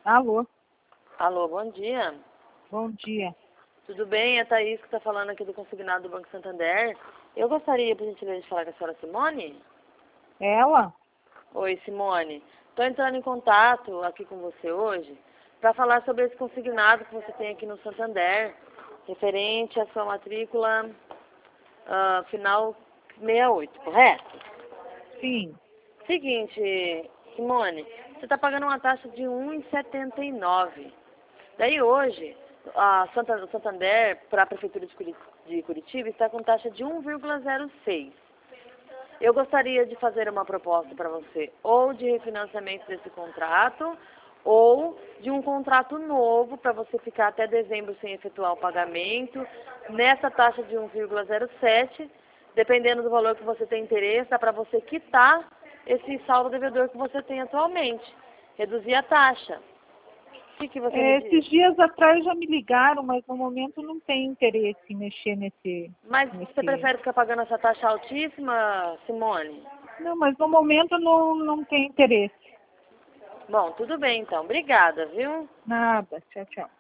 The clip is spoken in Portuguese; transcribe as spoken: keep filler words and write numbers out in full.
Alô, Alô, bom dia. bom dia. Tudo bem? É a Thaís que está falando aqui do consignado do Banco Santander. Eu gostaria, por gentileza, de falar com a senhora Simone. Ela? Oi, Simone. Estou entrando em contato aqui com você hoje para falar sobre esse consignado que você tem aqui no Santander, referente à sua matrícula ah, final sessenta e oito, correto? Sim. Seguinte, Simone, você está pagando uma taxa de um real e setenta e nove centavos. Daí hoje, a Santa- o Santander, para a Prefeitura de Curi- de Curitiba, está com taxa de um vírgula zero seis. Eu gostaria de fazer uma proposta para você, ou de refinanciamento desse contrato, ou de um contrato novo para você ficar até dezembro sem efetuar o pagamento, nessa taxa de um vírgula zero sete, dependendo do valor que você tem interesse, dá para você quitar esse saldo devedor que você tem atualmente, reduzir a taxa. O que, que você me É, diz? esses dias atrás já me ligaram, mas no momento não tem interesse em mexer nesse, Mas você nesse... prefere ficar pagando essa taxa altíssima, Simone? Não, mas no momento não, não tem interesse. Bom, tudo bem então. Obrigada, viu? Nada. Tchau, tchau.